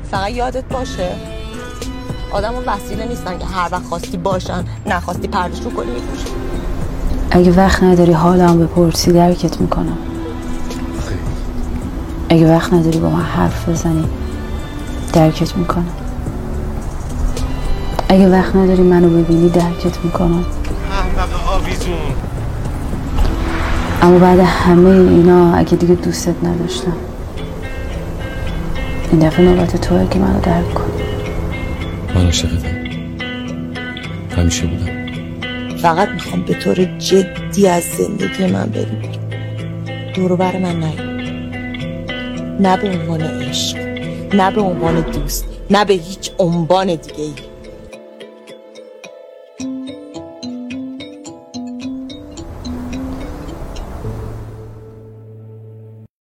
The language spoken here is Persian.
فقط یادت باشه آدم و وسیله نیستن که هر وقت خواستی باشن نخواستی پردش رو کنی میپوشن. اگه وقت نداری حالم بپرسی درکت میکنم. اگه وقت نداری با من حرف بزنی درکت میکنم. اگه وقت نداری منو ببینی درکت میکنم. احمق آویزون. اما بعد همه اینا اگه دیگه دوستت نداشتم این دفعه نوبت توئه که منو درک کن. من عاشقتم، همیشه بودم. فقط میخوام به طور جدی از زندگی من بری دور و بر من نه به عنوان عشق، نه به عنوان دوست، نه به هیچ عنوان دیگه ای.